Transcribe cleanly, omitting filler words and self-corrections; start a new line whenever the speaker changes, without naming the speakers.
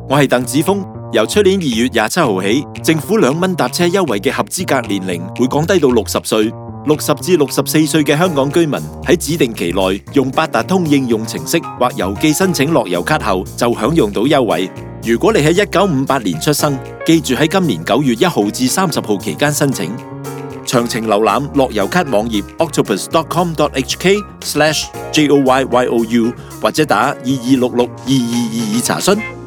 我係鄧子峰。由出年2月27號起，政府2蚊搭車優惠嘅合資格年齡會降低到60歲。60至64歲嘅香港居民喺指定期內用八達通應用程式或郵寄申請樂悠卡後，就享用到優惠。如果你喺1958年出生，記住喺今年9月1號至30號期間申請。詳情瀏覽樂悠卡網頁 octopus.com.hk/joyyou 或者打22662222查詢。